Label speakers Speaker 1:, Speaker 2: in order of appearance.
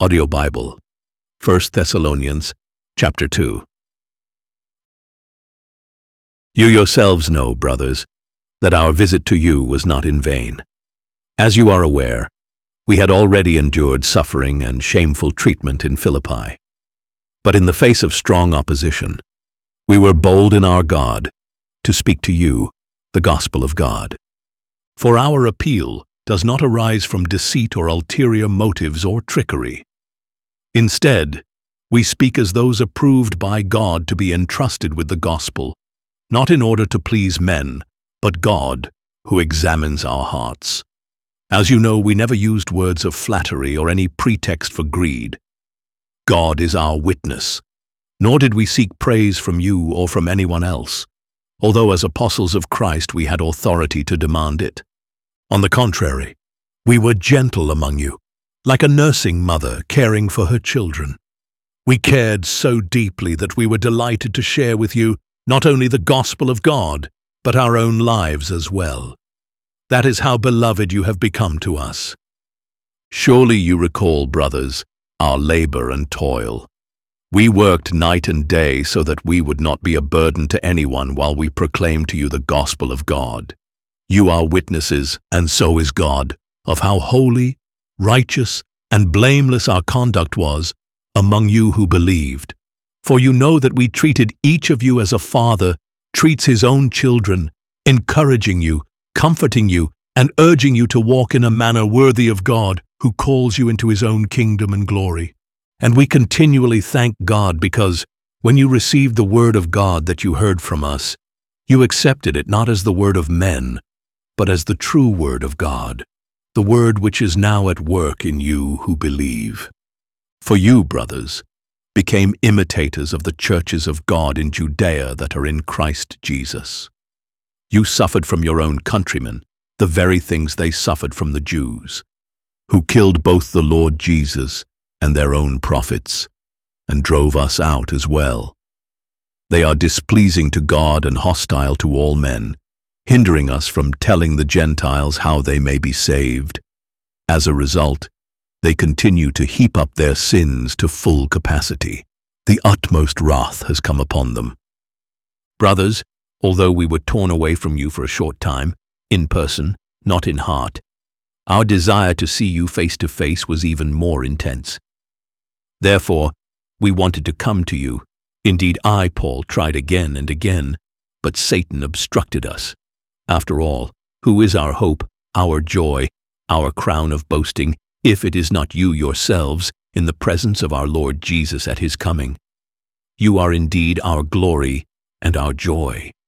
Speaker 1: Audio Bible, 1 Thessalonians, chapter 2. You yourselves know, brothers, that our visit to you was not in vain. As you are aware, we had already endured suffering and shameful treatment in Philippi. But in the face of strong opposition, we were bold in our God to speak to you the gospel of God. For our appeal does not arise from deceit or ulterior motives or trickery. Instead, we speak as those approved by God to be entrusted with the gospel, not in order to please men, but God, who examines our hearts. As you know, we never used words of flattery or any pretext for greed. God is our witness, nor did we seek praise from you or from anyone else, although as apostles of Christ we had authority to demand it. On the contrary, we were gentle among you, like a nursing mother caring for her children. We cared so deeply that we were delighted to share with you not only the gospel of God, but our own lives as well. That is how beloved you have become to us. Surely you recall, brothers, our labor and toil. We worked night and day so that we would not be a burden to anyone while we proclaimed to you the gospel of God. You are witnesses, and so is God, of how holy, righteous, and blameless our conduct was among you who believed. For you know that we treated each of you as a father treats his own children, encouraging you, comforting you, and urging you to walk in a manner worthy of God, who calls you into his own kingdom and glory. And we continually thank God because, when you received the word of God that you heard from us, you accepted it not as the word of men, but as the true word of God, the word which is now at work in you who believe. For you, brothers, became imitators of the churches of God in Judea that are in Christ Jesus. You suffered from your own countrymen the very things they suffered from the Jews, who killed both the Lord Jesus and their own prophets, and drove us out as well. They are displeasing to God and hostile to all men, hindering us from telling the Gentiles how they may be saved. As a result, they continue to heap up their sins to full capacity. The utmost wrath has come upon them. Brothers, although we were torn away from you for a short time, in person, not in heart, our desire to see you face to face was even more intense. Therefore, we wanted to come to you. Indeed, I, Paul, tried again and again, but Satan obstructed us. After all, who is our hope, our joy, our crown of boasting, if it is not you yourselves in the presence of our Lord Jesus at his coming? You are indeed our glory and our joy.